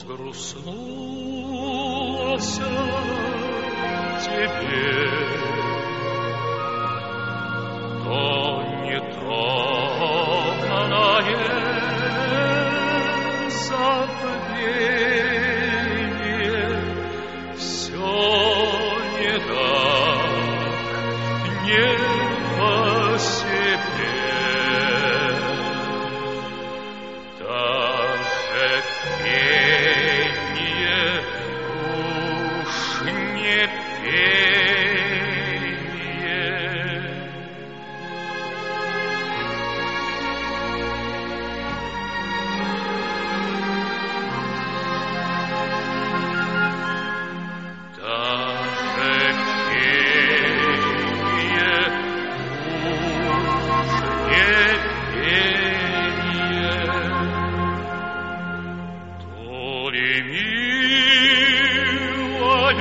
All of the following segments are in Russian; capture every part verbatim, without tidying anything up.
сгрустнулся теперь, то не тронанное забвение все не так, не по себе. Даже пение уж не пение. Даже пение уж не пение. То ли милая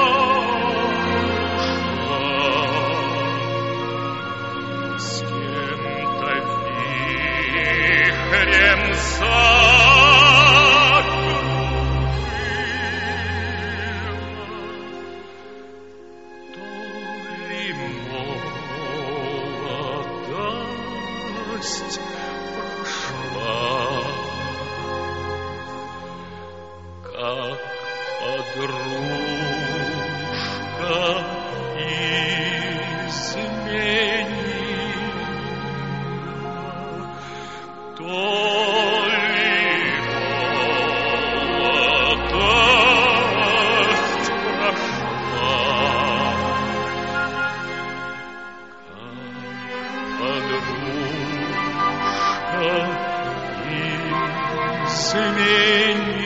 душа с кем-то вихрем закружила, то ли молодость прошла, как подружка изменила, то ли молодость прошла, как подружка изменила.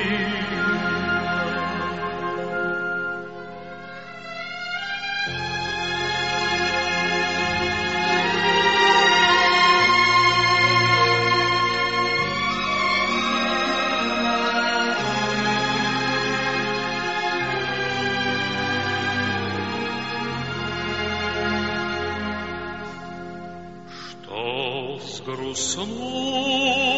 Что сгрустнуло